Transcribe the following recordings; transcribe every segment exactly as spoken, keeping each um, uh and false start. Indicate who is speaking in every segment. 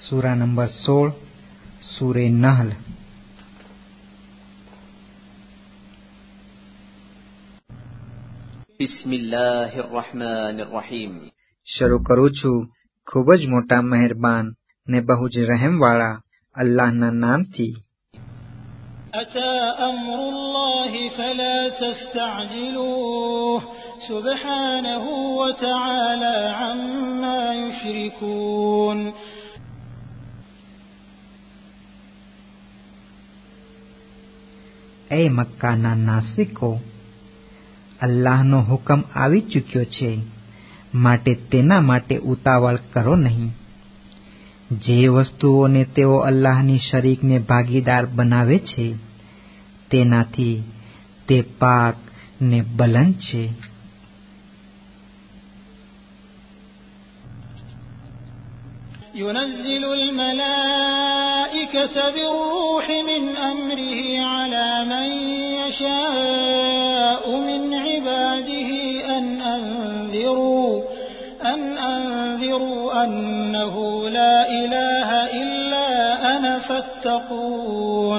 Speaker 1: सूरा number soul, सूरे नहल।
Speaker 2: बिस्मिल्लाहिर रहमानिर रहीम।
Speaker 1: શરૂ કરું છું ખૂબ જ મોટા મહેરબાન ને બહુ જ રહેમવાળા અલ્લાહના નામથી।
Speaker 3: أتى أمر الله فلا تستعجلوه سبحانه وتعالى عما يشركون।
Speaker 1: એ મક્કાના નાસિકો, અલ્લાહનો હુકમ આવી ચૂક્યો છે, માટે તેના માટે ઉતાવળ કરો નહીં। જે વસ્તુઓને તેઓ અલ્લાહની શરીકને ભાગીદાર બનાવે છે તેનાથી તે પાક ને બલંદ છે।
Speaker 3: ينزل الملائكة بالروح من أمره على من يشاء من عباده أن أنذروا أن أنذروا أنه لا إله إلا أنا فاتقون।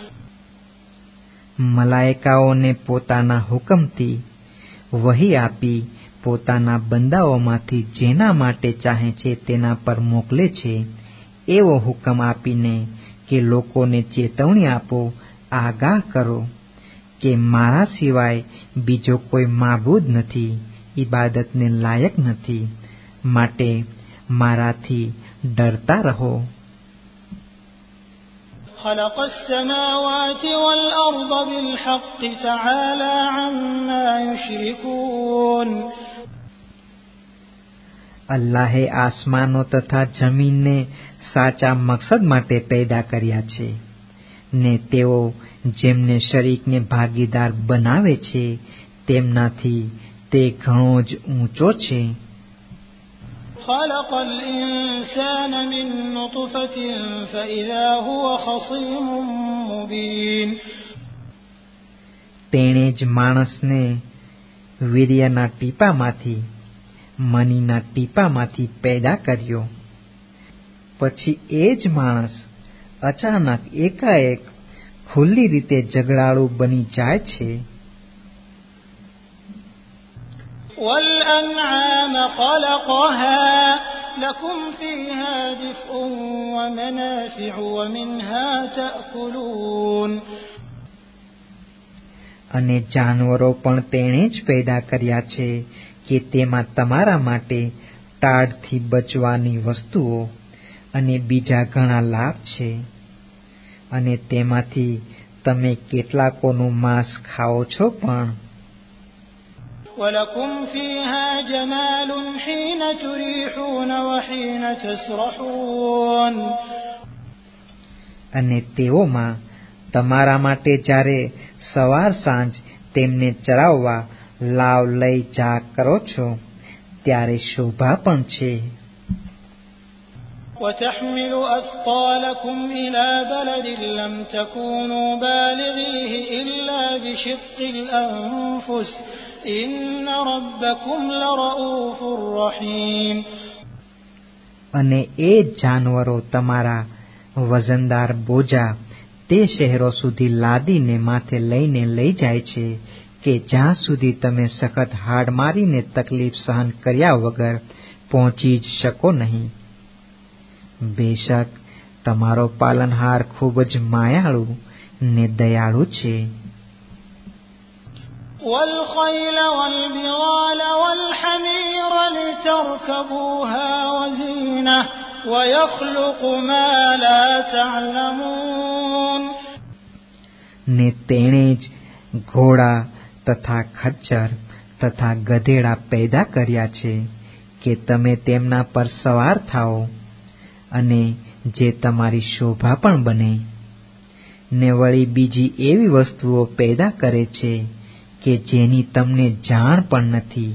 Speaker 1: મલાઈકાઓને પોતાના હુકમથી વહી આપી પોતાના બંદાઓમાંથી જેના માટે ચાહે છે તેના પર મોકલે છે, એવો હુકમ આપીને કે લોકોને ચેતવણી આપો, આગાહ કરો કે મારા સિવાય બીજો કોઈ માબૂદ નથી, ઇબાદતને લાયક નથી, માટે મારાથી ડરતા રહો।
Speaker 3: خلق السماوات والأرض بالحق تعالى عما يشركون।
Speaker 1: અલ્લાહે આસમાનો તથા જમીનને સાચા મકસદ માટે પેદા કર્યા છે, ને તેઓ જેમને શરીકને ભાગીદાર બનાવે છે તેમનાથી તે ઘણો જ ઊંચો છે।
Speaker 3: خلق الإنسان من نطفة فإذا هو خصيم مبين।
Speaker 1: તેણે જ માણસને વીર્યના ટીપામાંથી મનીના ટીપામાંથી પેદા કર્યો, પછી એ જ માણસ અચાનક એકાએક ખુલ્લી રીતે ઝઘડાળુ બની જાય છે।
Speaker 3: والأنعام خلقها لكم فيها دفء ومنافع ومنها تأكلون।
Speaker 1: અને જાનવરો પણ તેણે જ પેદા કર્યા છે કે તેમાં તમારા માટે ટાઢથી બચવાની વસ્તુઓ અને બીજા ઘણા લાભ છે, અને તેમાંથી તમે કેટલાકોનું માંસ ખાઓ છો પણ।
Speaker 3: ولكم فيها جمال حين تريحون وحين تسرحون।
Speaker 1: અને તેઓમાં તમારા માટે જ્યારે સવાર સાંજ તેમને ચરાવવા લાવ લઈ જા કરો છો ત્યારે શોભા પણ છે।
Speaker 3: وتحمل أثقالكم إلى بلد لم تكونوا بالغيه إلا بشق الأنفس إن ربكم لرؤوف رحيم।
Speaker 1: અને એ જાનવરો તમારા વજનદાર બોજા તે શહેરો સુધી લાદીને માથે લઈને લઈ જાય છે કે જ્યાં સુધી તમે સખત હાડ મારીને તકલીફ સહન કર્યા વગર પહોંચી જ શકો નહીં। બેશક તમારો પાલનહાર ખૂબ જ માયાળુ ને દયાળુ છે।
Speaker 3: والخيل والبغال والحمير لتركبوها وزينة ويخلق ما لا تعلمون।
Speaker 1: ને તેણે જ ઘોડા તથા ખચ્ચર તથા ગધેડા પેદા કર્યા છે કે તમે તેમના પર સવાર થાઓ, અને જે તમારી શોભા પણ બને। ને વળી બીજી એવી વસ્તુઓ પેદા કરે છે કે જેની તમને જાણ પણ નથી।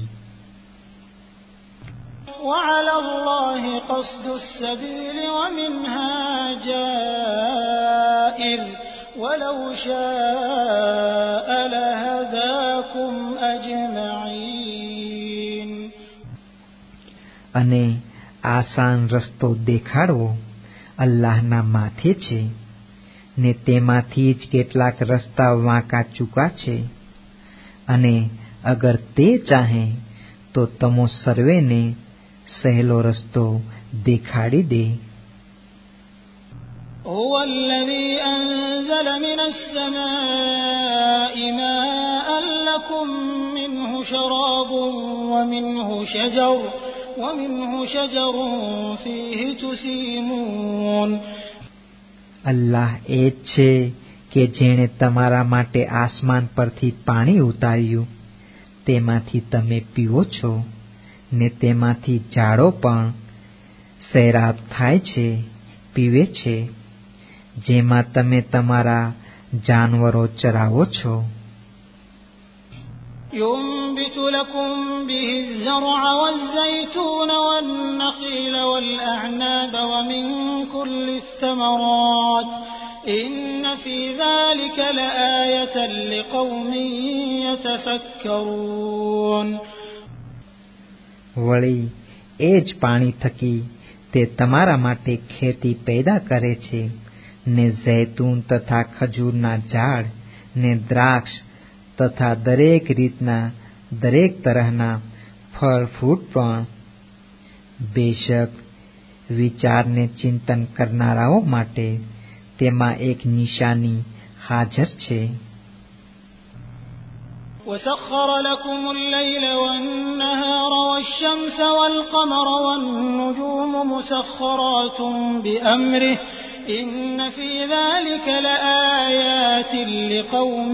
Speaker 3: وعلى الله قصد السبيل ومنها جائر ولو شاء لهداكم أجمعين।
Speaker 1: અને આસાન રસ્તો દેખાડવો અલ્લાહના માથે છે ને તેમાંથી જ કેટલાક રસ્તા વાંકા ચૂકા છે, અને અગર તે ચાહે તો તમો સર્વેને સહેલો રસ્તો દેખાડી દે.
Speaker 3: هو الذي أنزل من السماء ماء لكم منه شراب ومنه شجر ومنه شجر فيه تسيمون.
Speaker 1: અલ્લાહ એ જ છે કે જેણે તમારા માટે આસમાન પરથી પાણી ઉતાર્યું, તેમાંથી તમે પીવો છો, ને તેમાંથી ઝાડો પણ સૈરાબ થાય છે, પીવે છે, જેમાં તમે તમારા જાનવરો ચરાવો છો.
Speaker 3: ينبت لكم به الزرع والزيتون والنخيل والأعناب ومن كل الثمرات إن في ذلك لآية لقوم يتفكرون.
Speaker 1: વળી એ જ પાણી થકી તે તમારા માટે ખેતી પેદા કરે છે, ને ઝૈતૂન તથા ખજૂરના ઝાડ, ને દ્રાક્ષ તથા દરેક રીતના દરેક તરહના ફળ ફ્રૂટ પણ. બેશક વિચારને ચિંતન કરનારાઓ માટે તેમાં એક નિશાની હાજર છે.
Speaker 3: وسخر لكم الليل والنهار والشمس والقمر والنجوم مسخرات بأمره إن في ذلك لآيات لقوم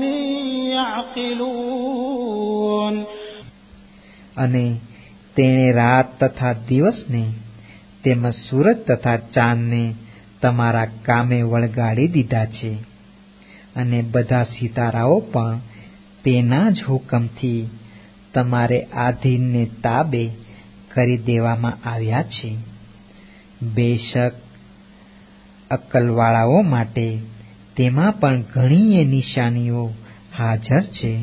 Speaker 3: يعقلون.
Speaker 1: અને તેણે રાત તથા દિવસને તેમજ સૂરજ તથા ચાંદને તમારા કામે વળગાડી દીધા છે, અને બધા સિતારાઓ પણ તેના જ હુકમથી તમારે આધીનને તાબે કરી દેવામાં આવ્યા છે. બેશક અક્કલવાળાઓ માટે તેમાં પણ ઘણી નિશાનીઓ હાજર છે.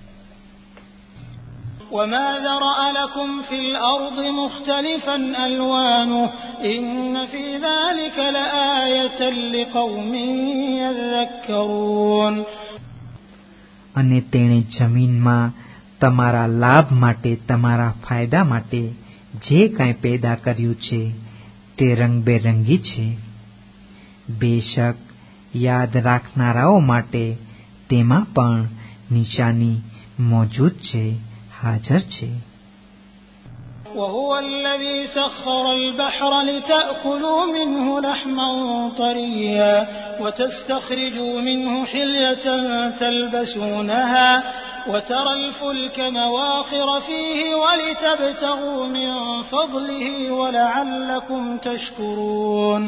Speaker 3: وما ذرأ لكم في الأرض مختلفا ألوانه إن في ذلك لآية لقوم يذكرون.
Speaker 1: અને તેણે જમીનમાં તમારા લાભ માટે, તમારા ફાયદા માટે જે કાંઈ પેદા કર્યું છે તે રંગબેરંગી છે. બેશક યાદ રાખનારાઓ માટે તેમાં પણ નિશાની મોજૂદ છે, હાજર છે.
Speaker 3: وهو الذي سخر البحر لتأكلوا منه لحما طريا وتستخرجوا منه حلية تلبسونها وترى الفلك مواخر فيه ولتبتغوا من فضله ولعلكم تشكرون.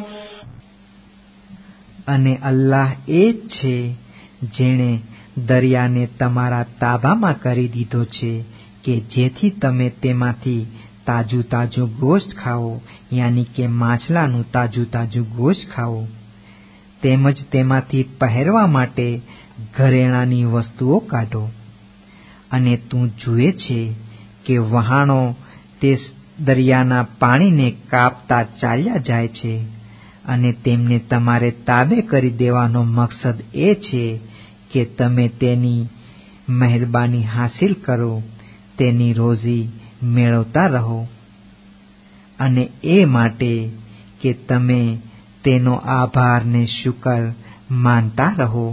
Speaker 1: અને અલ્લાહ એ જ છે જેણે દરિયાને તમારા તાબામાં કરી દીધો છે કે જેથી તમે તેમાંથી તાજું તાજું ગોશ્ત ખાઓ, યાની કે માછલાનું તાજું તાજું ગોશ્ત ખાઓ, તેમજ તેમાંથી પહેરવા માટે ઘરેણાની વસ્તુઓ કાઢો. અને તું જુએ છે કે વહાણો તે દરિયાના પાણીને કાપતા ચાલ્યા જાય છે, અને તેમને તમારે તાબે કરી દેવાનો મકસદ એ છે કે તમે તેની મહેરબાની હાસિલ કરો, તેની રોજી મેળવતા રહો, અને એ માટે કે તમે તેનો આભાર ને શુકર માનતા રહો.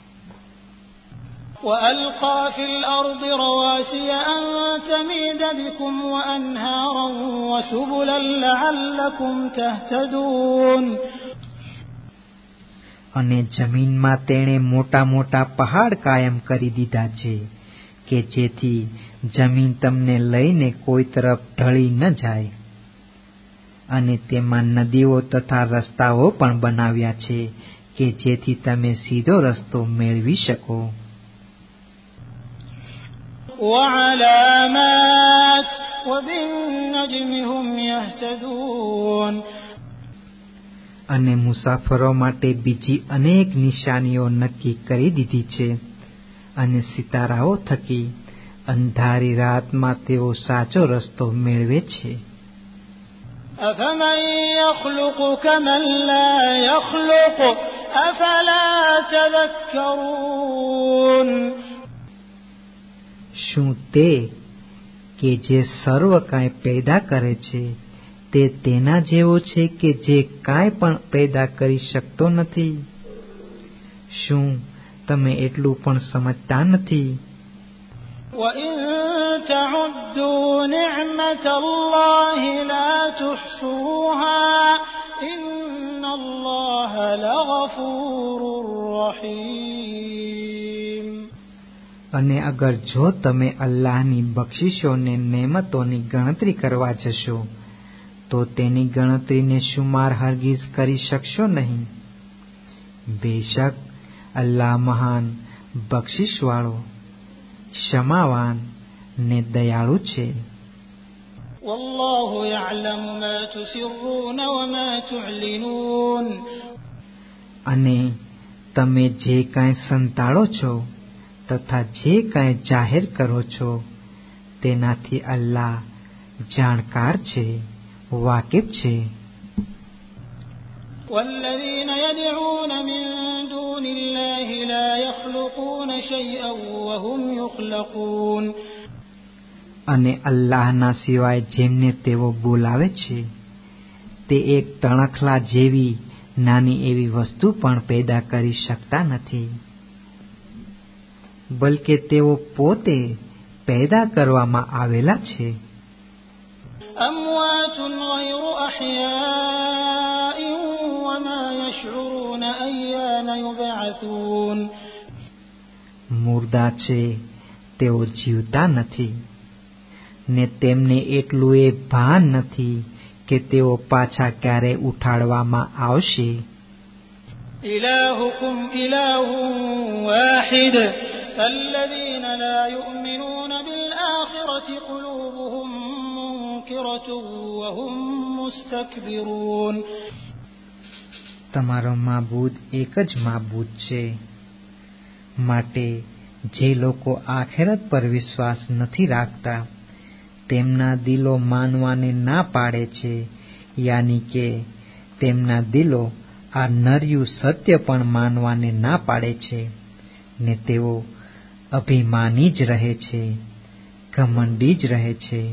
Speaker 3: وألقى في الأرض رواسي أن تميد بكم وأنهارا وسبلا لعلكم تهتدون.
Speaker 1: અને જમીનમાં તેણે મોટા મોટા પહાડ કાયમ કરી દીધા છે કે જેથી જમીન તમને લઈને કોઈ તરફ ઢળી ન જાય, અને તેમાં નદીઓ તથા રસ્તાઓ પણ બનાવ્યા છે કે જેથી તમે સીધો રસ્તો મેળવી શકો.
Speaker 3: وعلامات وبالنجم هم يهتدون.
Speaker 1: અને મુસાફરો માટે બીજી અનેક નિશાનીઓ નક્કી કરી દીધી છે, અને સિતારાઓ થકી અંધારી રાતમાં તેઓ સાચો રસ્તો મેળવે છે.
Speaker 3: أفمن يخلق كمن لا يخلق أفلا تذكرون
Speaker 1: શું તે કે જે સર્વ કાંઈ પેદા કરે છે તે તેના જેવો છે કે જે કાંઈ પણ પેદા કરી શકતો નથી? શું તમે એટલું પણ સમજતા નથી?
Speaker 3: وَإِن تَعُدُّوا نِعْمَةَ اللَّهِ لَا تُحْصُوهَا إِنَّ اللَّهَ لَغَفُورٌ رَّحِيمٌ.
Speaker 1: અને અગર જો તમે અલ્લાહની બક્ષિશોને નેમતોની ગણતરી કરવા જશો તો તેની ગણતરીને શુમાર હરગીઝ કરી શકશો નહીં. બેશક અલ્લાહ મહાન બક્ષિશવાળો, ક્ષમાવાન ને દયાળુ છે.
Speaker 3: વલ્લાહુ યઅલમુ મા તુસિરૃન વ મા તુዕલિનૂન.
Speaker 1: અને તમે જે કાંઈ સંતાડો છો તથા જે કાંઈ જાહેર કરો છો તેનાથી અલ્લાહ જાણકાર છે, વાકેફ છે.
Speaker 3: والذين يدعون من دون الله لا يخلقون شيئا وهم يخلقون.
Speaker 1: અને અલ્લાહના સિવાય જેમને તેઓ બોલાવે છે તે એક તણખલા જેવી નાની એવી વસ્તુ પણ પેદા કરી શકતા નથી, બલકે તેઓ પોતે પેદા કરવામાં આવેલા છે.
Speaker 3: أموات غير أحياء وما يشعرون أيان يبعثون.
Speaker 1: મુર્દા છે, તેઓ જીવતા નથી ને તેમને એટલું એ ભાન નથી કે તેઓ પાછા ક્યારે ઉઠાડવામાં આવશે.
Speaker 3: إلهكم إله واحد فالذين لا يؤمنون بالآخرة قلوبهم منكرة وهم مستكبرون.
Speaker 1: તમારો માબૂદ એક જ માબૂદ છે, માટે જે લોકો આખેરત પર વિશ્વાસ નથી રાખતા તેમના દિલો માનવાને ના પાડે છે, યાની કે તેમના દિલો આ નર્યું સત્ય પણ માનવાને ના પાડે છે ને તેઓ અભિમાની જ રહે છે, ઘમંડી જ રહે છે.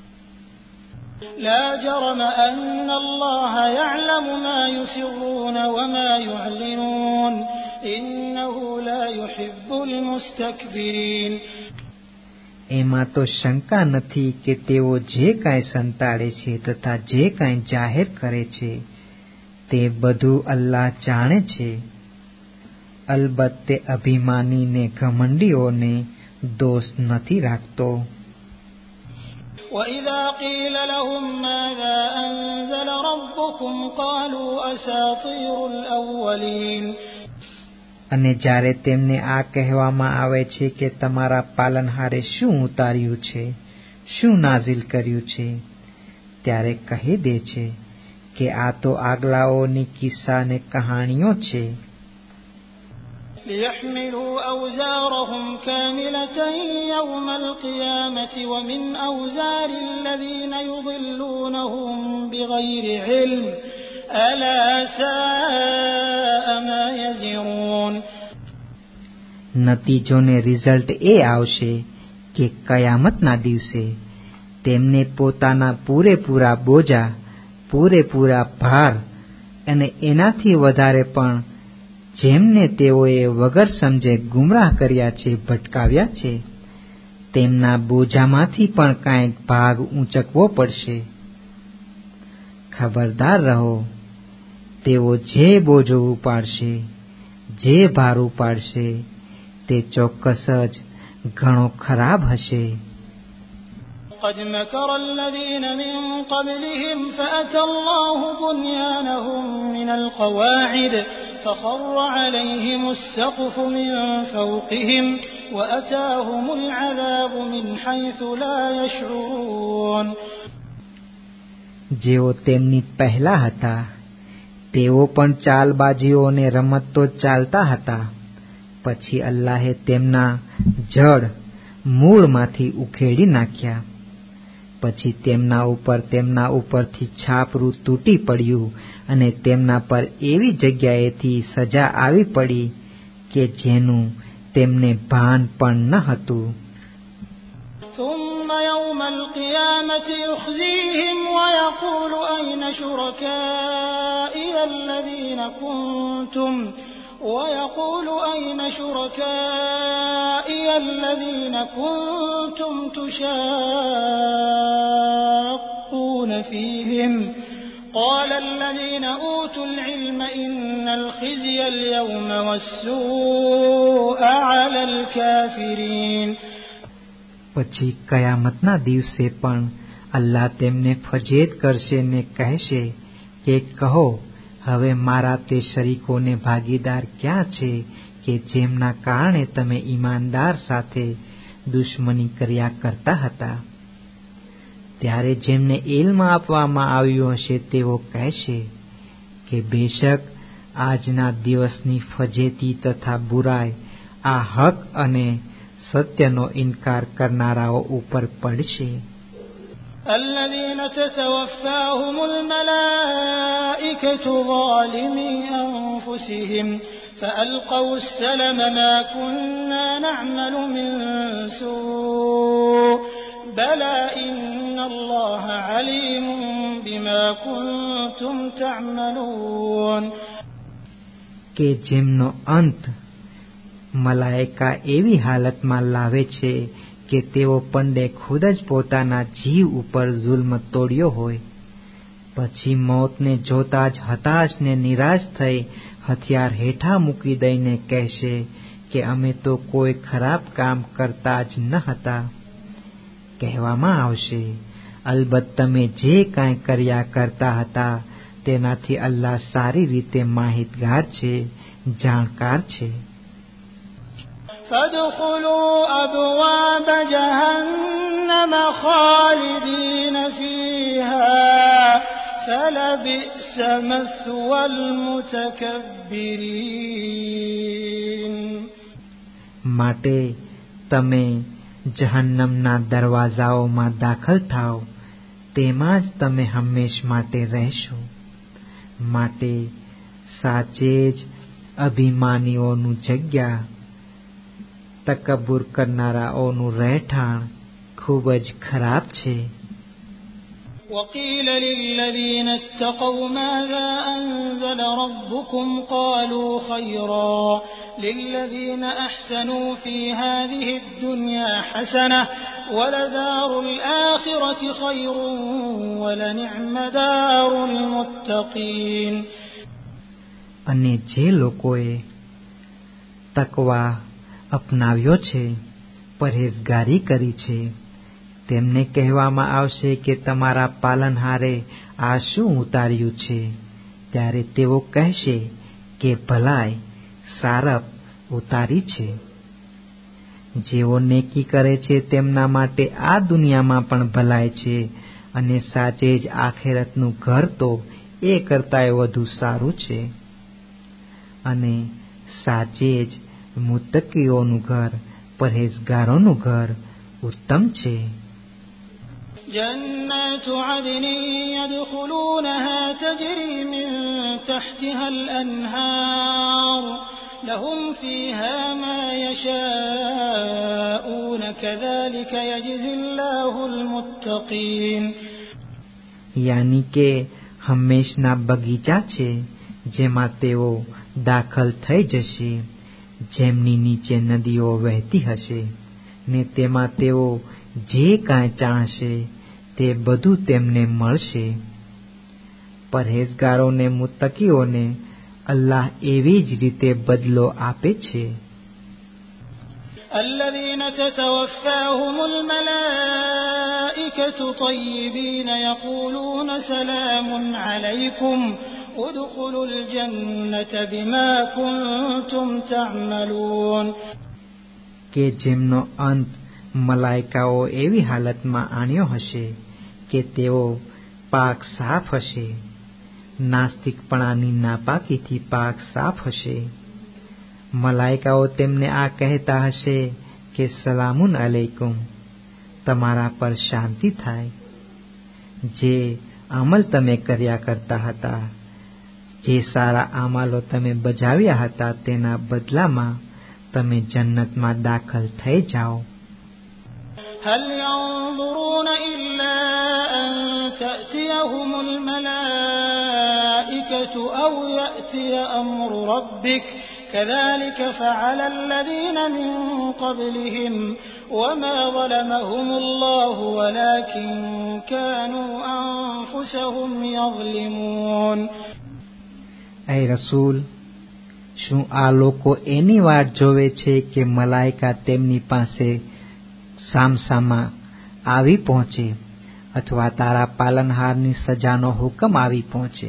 Speaker 3: لا جرم أن الله يعلم ما يسرون وما يعلنون إنه لا يحب المستكبرين.
Speaker 1: એમાં તો શંકા નથી કે તેઓ જે કાંઈ સંતાડે છે તથા જે કાંઈ જાહેર કરે છે તે બધું અલ્લાહ જાણે છે. અલબત્ત તે અભિમાની ને ઘમંડીઓને દોષ નથી રાખતો.
Speaker 3: وَإِذَا قِيلَ لَهُم مَّاذَا أَنزَلَ رَبُّكُمْ قَالُوا أَسَاطِيرُ الْأَوَّلِينَ.
Speaker 1: અને જ્યારે તેમને આ કહેવામાં આવે છે કે તમારા પાલનહારે શું ઉતાર્યું છે, શું નાઝિલ કર્યું છે, ત્યારે કહી દે છે કે આ તો આગલાઓની કિસ્સા ને કહાણીઓ છે.
Speaker 3: لِيَحْمِلُوا أَوْزَارَهُمْ كَامِلَةً يَوْمَ الْقِيَامَةِ وَمِنْ أَوْزَارِ الَّذِينَ يُضِلُّونَهُم بِغَيْرِ عِلْمٍ أَلَا سَاءَ مَا يَزِرُونَ.
Speaker 1: નતીજો ને રિઝલ્ટ એ આવશે કે કયામતના દિવસે તેમને પોતાના પૂરેપૂરા બોજા, પૂરેપૂરા ભાર અને એનાથી વધારે પણ જેમને તેઓએ વગર સમજે ગુમરાહ કર્યા છે, ભટકાવ્યા છે, તેમના બોજામાંથી પણ કાંઈક ભાગ ઊંચકવો પડશે. ખબરદાર રહો, તેઓ જે બોજો ઉપાડશે, જે ભાર ઉપાડશે તે ચોક્કસ જ ઘણો ખરાબ હશે.
Speaker 3: قد مكر الذين من قبلهم فأتى الله بنيانهم من القواعد فخر عليهم السقف من فوقهم وأتاهم العذاب من حيث لا يشعرون.
Speaker 1: જેઓ તેમની પહેલા હતા તેઓ પણ ચાલબાજીઓ અને રમતો ચાલતા હતા. પછી અલ્લાહે તેમના જડ મૂળમાંથી ઉખેડી નાખ્યા. પછી તેમના ઉપર તેમના ઉપરથી છાપરું તૂટી પડ્યું અને તેમના પર એવી જગ્યાએથી સજા આવી પડી કે જેનું તેમને ભાન પણ ન હતું.
Speaker 3: ثم يوم القيامة يخزيهم ويقول أين شركائي الذين كنتم ويقول أين شركائي الذين كنتم تشاقون فيهم قال الذين أوتوا العلم إن الخزي اليوم والسوء على الكافرين.
Speaker 1: પછી કયામતના દિવસે પણ અલ્લાહ તેમને ફજેત કરશે ને કહેશે કે કહો, હવે મારા તે શરીકોને ભાગીદાર ક્યાં છે કે જેમના કારણે તમે ઈમાનદાર સાથે દુશ્મની કર્યા કરતા હતા. ત્યારે જેમને ઇલ્મ આપવામાં આવ્યું હશે તેઓ કહેશે કે બેશક આજના દિવસની ફજેતી તથા બુરાઈ આ હક અને સત્યનો ઇનકાર કરનારાઓ ઉપર પડશે.
Speaker 3: الذين تتوفاهم الملائكة ظالمي أنفسهم فألقوا السلم ما كنا نعمل من سوء بلى إن الله عليم بما كنتم تعملون.
Speaker 1: કે જેમનો અંત મલાઈકા એવી હાલતમાં લાવે છે કે તેઓ પંડે ખુદ જ પોતાના જીવ ઉપર જુલ્મ તોડ્યો હોય, પછી મોતને જોતા જ હતાશ ને નિરાશ થઈ હથિયાર હેઠા મૂકી દઈને કહેશે કે અમે તો કોઈ ખરાબ કામ કરતા જ ન હતા. કહેવામાં આવશે, અલબત્ત તમે જે કાંઈ કર્યા કરતા હતા તેનાથી અલ્લાહ સારી રીતે માહિતગાર છે, જાણકાર છે.
Speaker 3: فادخلوا أبواب جهنم خالدين فيها فلبئس مثوى المتكبرين.
Speaker 1: માટે તમે જહન્નમના દરવાજાઓમાં દાખલ થાઓ, તેમાં જ તમે હંમેશ માટે રહેશો. માટે સાચે જ અભિમાનીઓનું જગ્યા, તકબ્બુર કરનારાઓનું રહેઠાણ ખૂબ જ ખરાબ છે.
Speaker 3: وقيل للذين اتقوا ماذا أنزل ربكم قالوا خيرا للذين أحسنوا في هذه الدنيا حسنة ولدار الآخرة خير ولنعم دار المتقين.
Speaker 1: અને જે લોકોએ તકવા અપનાવ્યો છે, પરહેઝગારી કરી છે, તેમને કહેવામાં આવશે કે તમારા પાલનહારે આ શું ઉતાર્યું છે. ત્યારે તેઓ કહેશે કે ભલાઈ સારપ ઉતારી છે. જેઓ નેકી કરે છે તેમના માટે આ દુનિયામાં પણ ભલાઈ છે, અને સાચે જ આખેરતનું ઘર તો એ કરતાંય વધુ સારું છે. અને સાચે જ મુત્તકીઓનું ઘર, પરહેઝગારોનું ઘર ઉત્તમ છે.
Speaker 3: جنات عدن يدخلونها تجري من تحتها الأنهار لهم فيها ما يشاءون كذلك يجزي الله المتقين.
Speaker 1: યાની કે હંમેશના બગીચા છે જેમાં તેઓ દાખલ થઈ જશે, જેમની નીચે નદીઓ વહેતી હશે, ને તેમાં તેઓ જે કાંઈ ચાહશે તે બધું તેમને મળશે. પરહેઝગારોને, મુત્તકીઓને અલ્લાહ એવી જ રીતે બદલો આપે છે.
Speaker 3: الذين تتوفاهم الملائكة طيبين يقولون سلام عليكم ادخلوا الجنة بما كنتم تعملون.
Speaker 1: કે જેમનો અંત મલાઈકાઓ એવી હાલતમાં આણ્યો હશે કે તેઓ પાક સાફ હશે, નાસ્તિકપણાની નાપાકીથી પાક સાફ હશે. મલાઈકાઓ તેમને આ કહેતા હશે કે સલામુન અલૈકુમ, તમારા પર શાંતિ થાય. જે અમલ તમે કર્યા કરતા હતા, જે સારા અમાલો તમે બજાવ્યા હતા, તેના બદલામાં તમે જન્નતમાં દાખલ થઈ જાઓ.
Speaker 3: هل ينظرون إلا أن تأتيهم الملائكة أو يأتي أمر ربك كذلك فعل الذين من قبلهم وما ظلمهم الله ولكن كانوا أنفسهم يظلمون.
Speaker 1: એ રસૂલ, શું આ લોકો એની વાટ જોવે છે કે મલાઈકા તેમની પાસે સામસામા આવી પહોંચે અથવા તારા પાલનહારની સજાનો હુકમ આવી પહોંચે?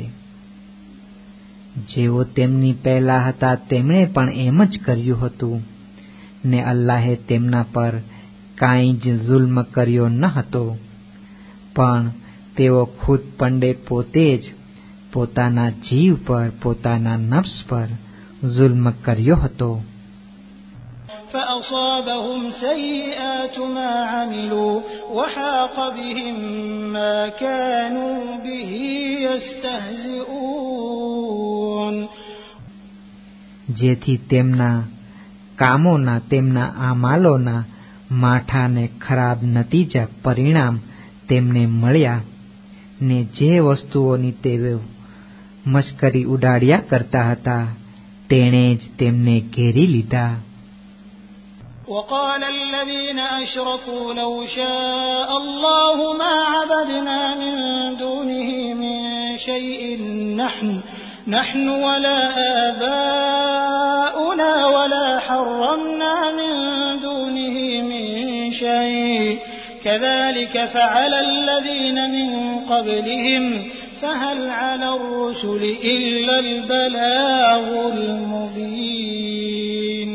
Speaker 1: જેઓ તેમની પહેલા હતા તેમણે પણ એમ જ કર્યું હતું, ને અલ્લાહે તેમના પર કાંઈ જ જુલ્મ કર્યો ન હતો, પણ તેઓ ખુદ પંડે પોતે જ પોતાના જીવ પર, પોતાના નફ્સ પર જુલ્મ કર્યો હતો.
Speaker 3: فأصابهم سيئات ما عملوا وحاق بهم ما كانوا به يستهزئون.
Speaker 1: જેથી તેમના કામોના, તેમના આમાલોના માઠાને ખરાબ નતીજા પરિણામ તેમને મળ્યા, ને જે વસ્તુઓની તેઓ મશ્કરી ઉડાડ્યા કરતા હતા તેણે જ તેમને ઘેરી લીધા.
Speaker 3: وقال الذين أشركوا لو شاء الله ما عبدنا من دونه من شيء نحن نحن ولا آباؤنا ولا حرمنا من دونه من شيء كذلك فعل الذين من قبلهم فهل على الرسل إلا البلاغ المبين.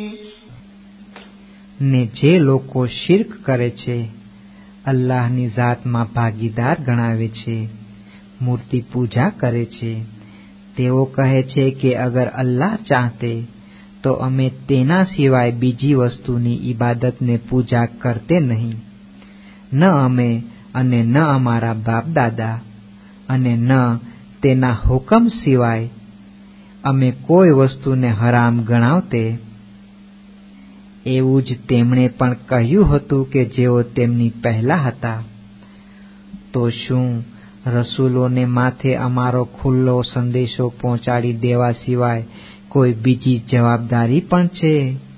Speaker 1: ને જે લોકો શિર્ક કરે છે, અલ્લાહની ઝાતમાં ભાગીદાર ગણાવે છે, મૂર્તિ પૂજા કરે છે, તેઓ કહે છે કે અગર અલ્લાહ ચાહતે તો અમે તેના સિવાય બીજી વસ્તુની ઇબાદતને પૂજા કરતે નહીં. ન અમે અને ન અમારા બાપ દાદા અને ન તેના હુકમ સિવાય અમે કોઈ વસ્તુને હરામ ગણાવતે. એવું જ તેમણે પણ કહ્યું હતું કે જેઓ તેમની પહેલા હતા. તો શું રસૂલોને માથે અમારો ખુલ્લો સંદેશો પહોંચાડી દેવા સિવાય કોઈ બીજી જવાબદારી પણ છે?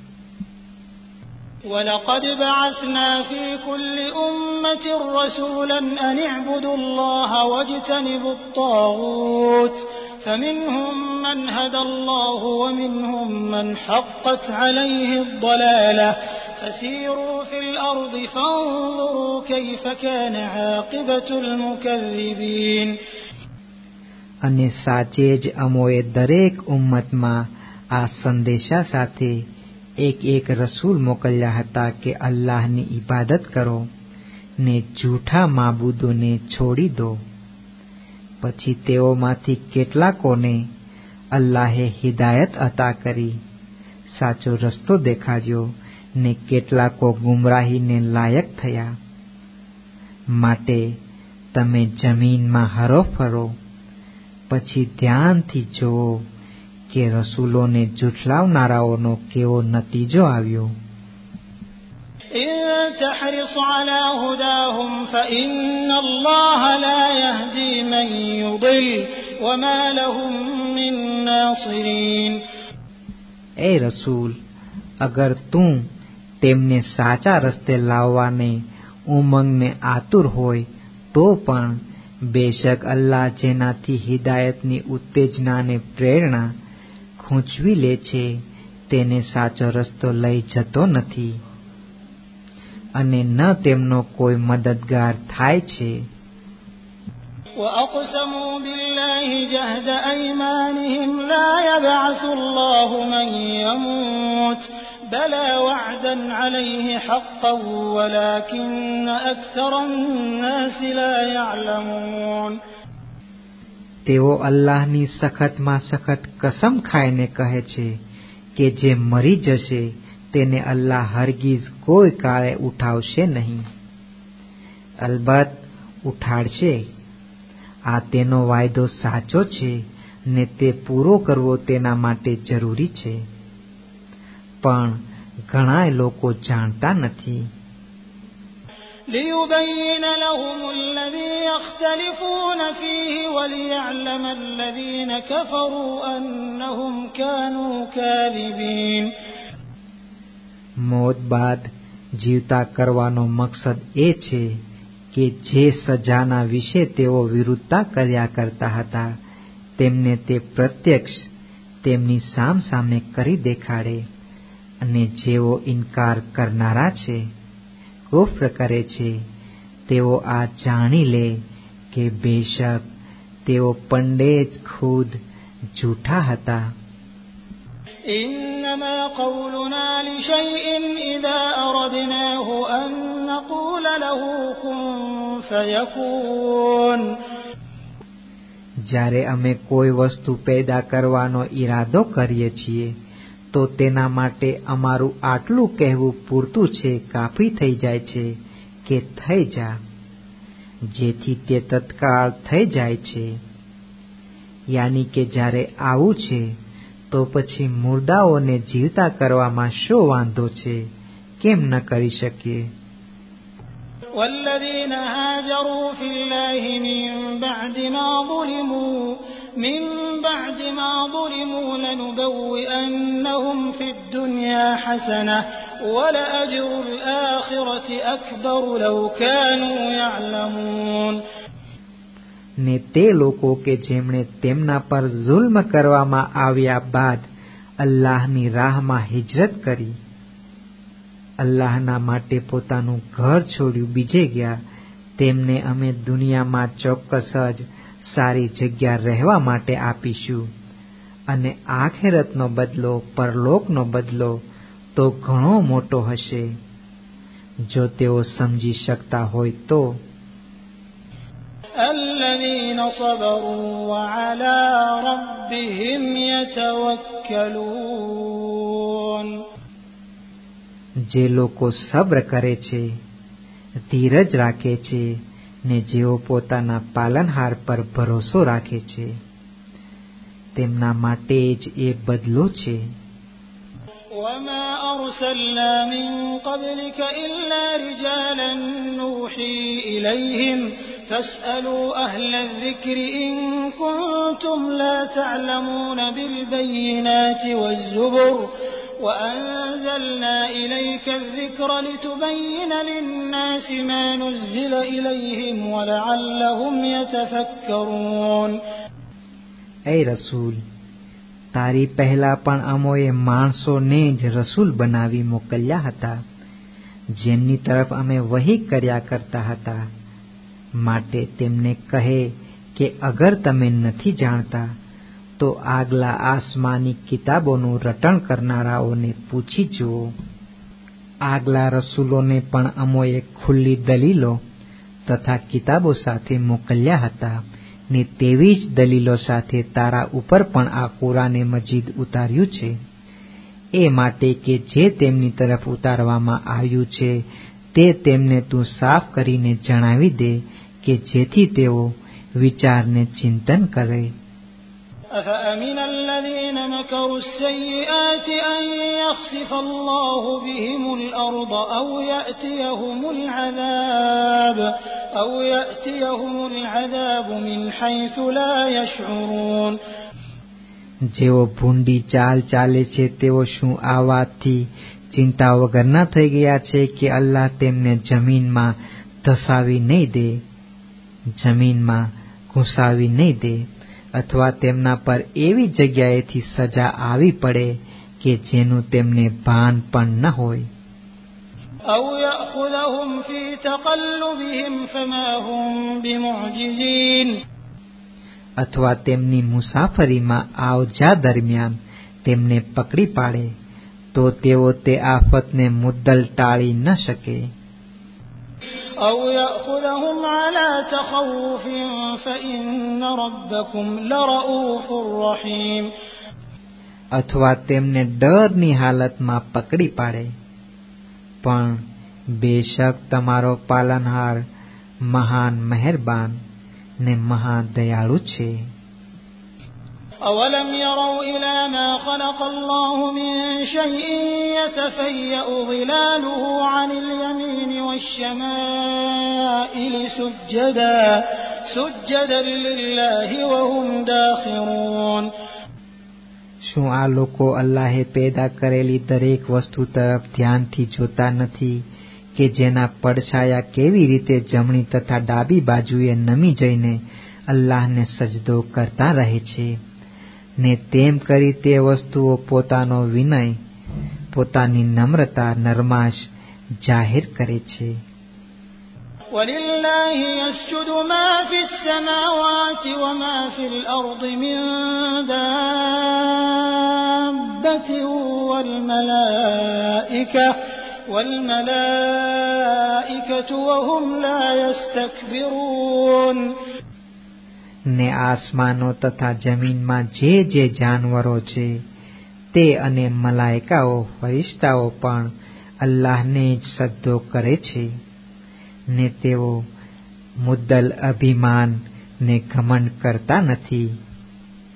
Speaker 3: وَلَقَدْ بَعَثْنَا فِي كُلِّ أُمَّةٍ رَّسُولًا أَنِ اعْبُدُوا اللَّهَ وَاجْتَنِبُوا الطَّاغُوتَ فَمِنْهُم مَّنْ هَدَى اللَّهُ وَمِنْهُم مَّنْ حَقَّتْ عَلَيْهِ الضَّلَالَةُ فَسِيرُوا فِي الْأَرْضِ فَانظُرُوا كَيْفَ كَانَ عَاقِبَةُ الْمُكَذِّبِينَ.
Speaker 1: અને સાચે જ અમોએ દરેક ઉમ્મતમાં આ સંદેશા સાથે એક એક રસૂલ મોકલ્યા હતા કે અલ્લાહની ઇબાદત કરો ને જૂઠા માબૂદોને છોડી દો. પછી તેઓમાંથી કેટલાકોને અલ્લાહે હિદાયત અતા કરી, સાચો રસ્તો દેખાડ્યો, ને કેટલાકો ગુમરાહીને લાયક થયા. માટે તમે જમીનમાં હરોફરો, પછી ધ્યાનથી જુઓ કે રસૂલોને જુઠલાવનારાઓનો કેવો નતીજો આવ્યો.
Speaker 3: إن تحرص على هداهم فإن الله لا يهدي من يضل وما لهم من ناصرين.
Speaker 1: એ રસૂલ, અગર તું તેમને સાચા રસ્તે લાવવાને ઉમંગને આતુર હોય તો પણ બેશક અલ્લાહ જેનાથી હિદાયતની ઉત્તેજનાને પ્રેરણા ખૂંચવી લે છે તેને સાચો રસ્તો લઈ જતો નથી, અને ન તેમનો કોઈ મદદગાર થાય છે.
Speaker 3: وَأَقْسَمُوا بِاللَّهِ جَهْدَ أَيْمَانِهِمْ لَا يَبْعَثُ اللَّهُ مَن يَمُوتُ بَلَى وَعْدًا عَلَيْهِ حَقًّا وَلَكِنَّ أَكْثَرَ النَّاسِ لَا يَعْلَمُونَ.
Speaker 1: તેઓ અલ્લાહની સખતમાં સખત કસમ ખાઈને કહે છે કે જે મરી જશે તેને અલ્લાહ હરગીઝ કોઈ કાળે ઉઠાવશે નહીં. અલબત્ત ઉઠાડશે, આ તેનો વાયદો સાચો છે ને તે પૂરો કરવો તેના માટે જરૂરી છે, પણ ઘણા લોકો જાણતા નથી.
Speaker 3: ليبين لهم الذي يختلفون فيه وليعلم الذين كفروا أنهم كانوا كاذبين.
Speaker 1: મોત બાદ જીવતા કરવાનો મકસદ એ છે કે જે સજાના વિશે તેઓ વિરુદ્ધતા કર્યા કરતા હતા તેમને તે પ્રત્યક્ષ તેમની સામ સામે કરી દેખાડે, અને જેઓ ઇનકાર કરનારા છે, કુફ્ર કરે છે, તેઓ આ જાણી લે કે બેશક તેઓ પંડે જ ખુદ જૂઠા હતા.
Speaker 3: إنما قولنا لشيء إذا أردناه أن نقول له كن فيكون.
Speaker 1: જ્યારે અમે કોઈ વસ્તુ પેદા કરવાનો ઈરાદો કરીએ છીએ તો તેના માટે અમારું આટલું કહેવું પૂરતું છે, કાફી થઈ જાય છે કે થઈ જા, જેથી તે તત્કાળ થઈ જાય છે. યાની કે જ્યારે આવું છે તો પછી મુર્દાઓને જીવતા કરવામાં શો વાંધો છે, કેમ ન કરી શકીએ.
Speaker 3: والذين هاجروا في الله من بعد ما ظلموا من بعد ما ظلموا لنبوئنهم في الدنيا حسنة ولأجر الآخرة أكبر لو كانوا يعلمون.
Speaker 1: ને તે લોકો કે જેમણે તેમના પર જુલ્મ કરવામાં આવ્યા બાદ અલ્લાહની રાહમાં હિજરત કરી, અલ્લાહના માટે પોતાનું ઘર છોડ્યું બીજે ગયા, તેમને અમે દુનિયામાં ચોક્કસ જ સારી જગ્યા રહેવા માટે આપીશું, અને આખિરતનો બદલો, પરલોકનો બદલો તો ઘણો મોટો હશે, જો તેઓ સમજી શકતા હોય તો.
Speaker 3: الذين صبروا وعلى ربهم يتوكلون.
Speaker 1: જે લોકો સબ્ર કરે છે, ધીરજ રાખે છે, ને જેઓ પોતાના પાલનહાર પર ભરોસો રાખે છે, તેમના માટે જ એ બદલો છે.
Speaker 3: وما أرسلنا من قبلك إلا رجالا نوحي إليهم فاسألوا أهل الذكر إن كنتم لا تعلمون بالبينات والزبر وأنزلنا إليك الذكر لتبين للناس ما نزل إليهم ولعلهم يتفكرون.
Speaker 1: اے રસૂલ, તારી પહેલા પણ અમોએ માણસોને જ રસૂલ બનાવી મોકલ્યા હતા, જેમની તરફ અમે વહી કર્યા કરતા હતા. માટે તેમને કહે કે અગર તમે નથી જાણતા તો આગલા આસમાની કિતાબોનું રટણ કરનારાઓને પૂછી જુઓ. આગલા રસૂલોને પણ અમોએ ખુલ્લી દલીલો તથા કિતાબો સાથે મોકલ્યા હતા, ને તેવી જ દલીલો સાથે તારા ઉપર પણ આ કુરાને મજીદ ઉતાર્યું છે, એ માટે કે જે તેમની તરફ ઉતારવામાં આવ્યું છે તે તેમને તું સાફ કરીને જણાવી દે, કે જેથી તેઓ વિચારને ચિંતન કરે.
Speaker 3: أفأمن الذين مكروا السيئات أن يخسف الله بهم الأرض أو يأتيهم العذاب أو يأتيهم العذاب من حيث لا يشعرون.
Speaker 1: જેઓ ભૂંડી ચાલ ચાલે છે તેઓ શું આ વાતથી ચિંતા વગરના થઈ ગયા છે કે અલ્લાહ તેમને જમીનમાં ધસાવી નહીં દે, જમીનમાં ઘૂસાવી નહીં દે, અથવા તેમના પર એવી જગ્યાએથી સજા આવી પડે કે જેનું તેમને ભાન પણ ન હોય.
Speaker 3: أو يأخذهم في تقلبهم فما هم بمعجزين.
Speaker 1: અથવા તેમની મુસાફરીમાં આવજા દરમિયાન તેમને પકડી પાડે તો તેઓ તે આફતને મુદ્દલ ટાળી ન શકે.
Speaker 3: أو يأخذهم على تخوف فإن ربكم لرؤوف رحيم.
Speaker 1: અથવા તેમને ડરની હાલતમાં પકડી પાડે, પણ બેશક તમારો પાલનહાર મહાન મહેરબાન ને મહાદયાળુ છે.
Speaker 3: أولم يروا إلى ما خلق الله من شيء يتفيأ ظلاله عن اليمين والشمائل سجدا سجدا لله وهم داخرون.
Speaker 1: શું આ લોકો અલ્લાહે પેદા કરેલી દરેક વસ્તુ તરફ ધ્યાનથી જોતા નથી કે જેના પડછાયા કેવી રીતે જમણી તથા ડાબી બાજુએ નમી જઈને અલ્લાહને સજદો કરતા રહે છે, ને તેમ કરી તે વસ્તુઓ પોતાનો વિનય, પોતાની નમ્રતા, નરમાશ જાહેર કરે છે.
Speaker 3: وَلِلَّهِ يَسْجُدُ مَا فِي السَّمَاوَاتِ وَمَا فِي الْأَرْضِ مِن دَابَّةٍ وَالْمَلَائِكَةُ وَالْمَلَائِكَةُ وَهُمْ لَا يَسْتَكْبِرُونَ.
Speaker 1: ને આસમાનો તથા જમીનમાં જે જે જાનવરો છે તે અને મલાઈકાઓ, ફરિશ્તાઓ પણ અલ્લાહને જ સજદો કરે છે, ને તેઓ મુદ્દલ અભિમાન ને ઘમંડ કરતા નથી.